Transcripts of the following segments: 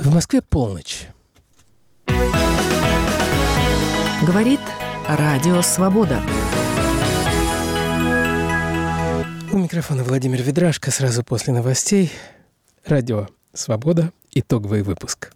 В Москве полночь. Говорит Радио Свобода. У микрофона Владимир Ведрашко. Сразу после новостей. Радио Свобода. Итоговый выпуск.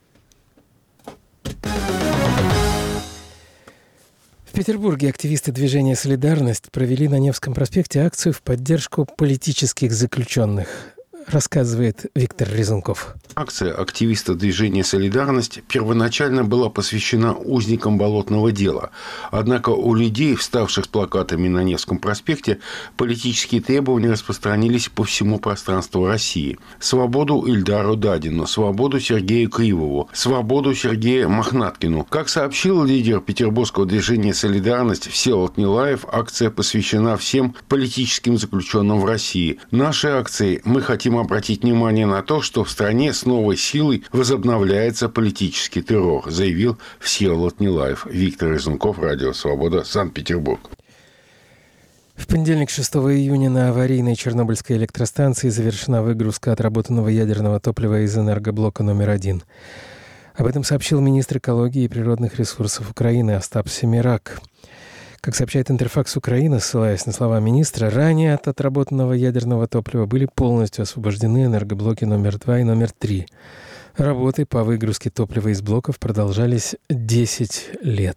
В Петербурге активисты движения «Солидарность» провели на Невском проспекте акцию в поддержку политических заключенных. Рассказывает Виктор Резунков. Акция активистов движения «Солидарность» первоначально была посвящена узникам болотного дела. Однако у людей, вставших с плакатами на Невском проспекте, политические требования распространились по всему пространству России. Свободу Ильдару Дадину, свободу Сергею Кривову, свободу Сергею Мохнаткину. Как сообщил лидер петербургского движения «Солидарность» Всеволод Нилаев, акция посвящена всем политическим заключенным в России. Нашей акцией мы хотим обратить внимание на то, что в стране с новой силой возобновляется политический террор, заявил Всеволод Нилаев. Виктор Резунков, Радио Свобода, Санкт-Петербург. В понедельник, 6 июня, на аварийной Чернобыльской электростанции завершена выгрузка отработанного ядерного топлива из энергоблока номер 1. Об этом сообщил министр экологии и природных ресурсов Украины Остап Семирак. Как сообщает Интерфакс Украина, ссылаясь на слова министра, ранее от отработанного ядерного топлива были полностью освобождены энергоблоки номер 2 и номер 3. Работы по выгрузке топлива из блоков продолжались 10 лет.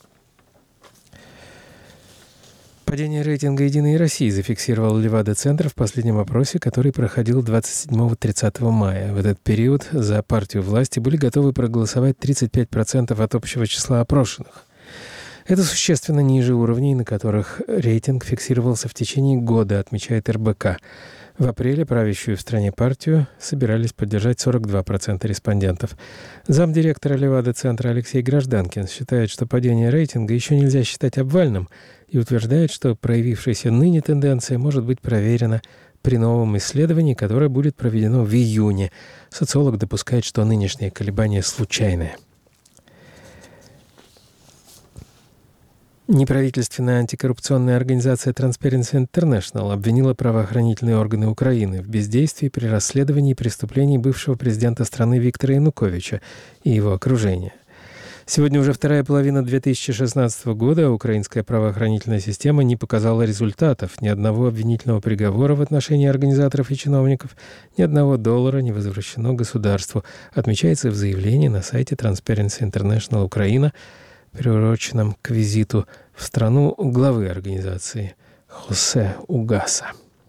Падение рейтинга «Единой России» зафиксировал Левада-центр в последнем опросе, который проходил 27-30 мая. В этот период за партию власти были готовы проголосовать 35% от общего числа опрошенных. Это существенно ниже уровней, на которых рейтинг фиксировался в течение года, отмечает РБК. В апреле правящую в стране партию собирались поддержать 42% респондентов. Замдиректора Левада-центра Алексей Гражданкин считает, что падение рейтинга еще нельзя считать обвальным, и утверждает, что проявившаяся ныне тенденция может быть проверена при новом исследовании, которое будет проведено в июне. Социолог допускает, что нынешние колебания случайные. Неправительственная антикоррупционная организация Transparency International обвинила правоохранительные органы Украины в бездействии при расследовании преступлений бывшего президента страны Виктора Януковича и его окружения. Сегодня уже вторая половина 2016 года, а украинская правоохранительная система не показала результатов. Ни одного обвинительного приговора в отношении организаторов и чиновников, ни одного доллара не возвращено государству, отмечается в заявлении на сайте Transparency International Украина, приуроченном к визиту в страну главы организации Хосе Угаса.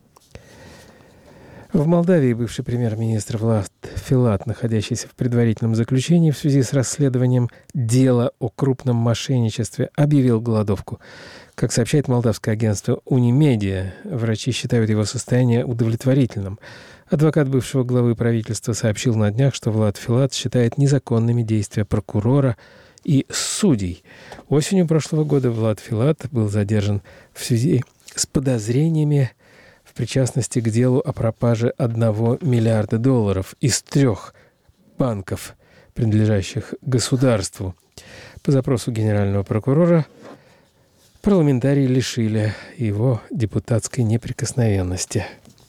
В Молдавии бывший премьер-министр Влад Филат, находящийся в предварительном заключении в связи с расследованием дела о крупном мошенничестве, объявил голодовку. Как сообщает молдавское агентство «Унимедиа», врачи считают его состояние удовлетворительным. Адвокат бывшего главы правительства сообщил на днях, что Влад Филат считает незаконными действия прокурора и судей. Осенью прошлого года Влад Филат был задержан в связи с подозрениями в причастности к делу о пропаже $1 миллиарда из 3 банков, принадлежащих государству. По запросу генерального прокурора парламентарии лишили его депутатской неприкосновенности.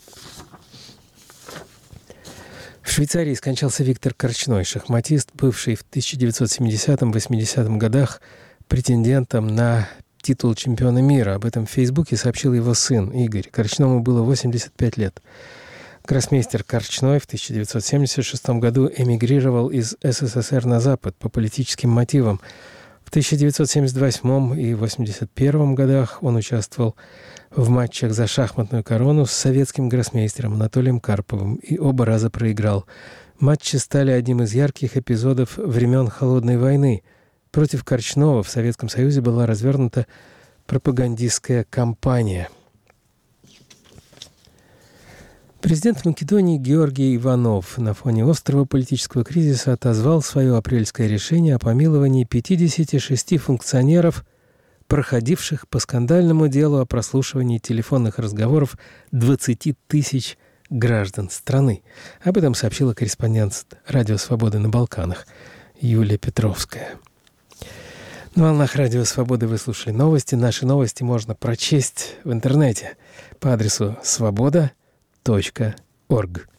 В Швейцарии скончался Виктор Корчной, шахматист, бывший в 1970-80 годах претендентом на титул чемпиона мира. Об этом в Фейсбуке сообщил его сын Игорь. Корчному было 85 лет. Гроссмейстер Корчной в 1976 году эмигрировал из СССР на Запад по политическим мотивам. В 1978 и 1981 годах он участвовал в матчах за шахматную корону с советским гроссмейстером Анатолием Карповым и оба раза проиграл. Матчи стали одним из ярких эпизодов времен Холодной войны. Против Корчного в Советском Союзе была развернута пропагандистская кампания. Президент Македонии Георгий Иванов на фоне острого политического кризиса отозвал свое апрельское решение о помиловании 56 функционеров, проходивших по скандальному делу о прослушивании телефонных разговоров 20 тысяч граждан страны. Об этом сообщила корреспондент Радио Свободы на Балканах Юлия Петровская. На волнах Радио Свободы вы слушали новости. Наши новости можно прочесть в интернете по адресу svoboda.org.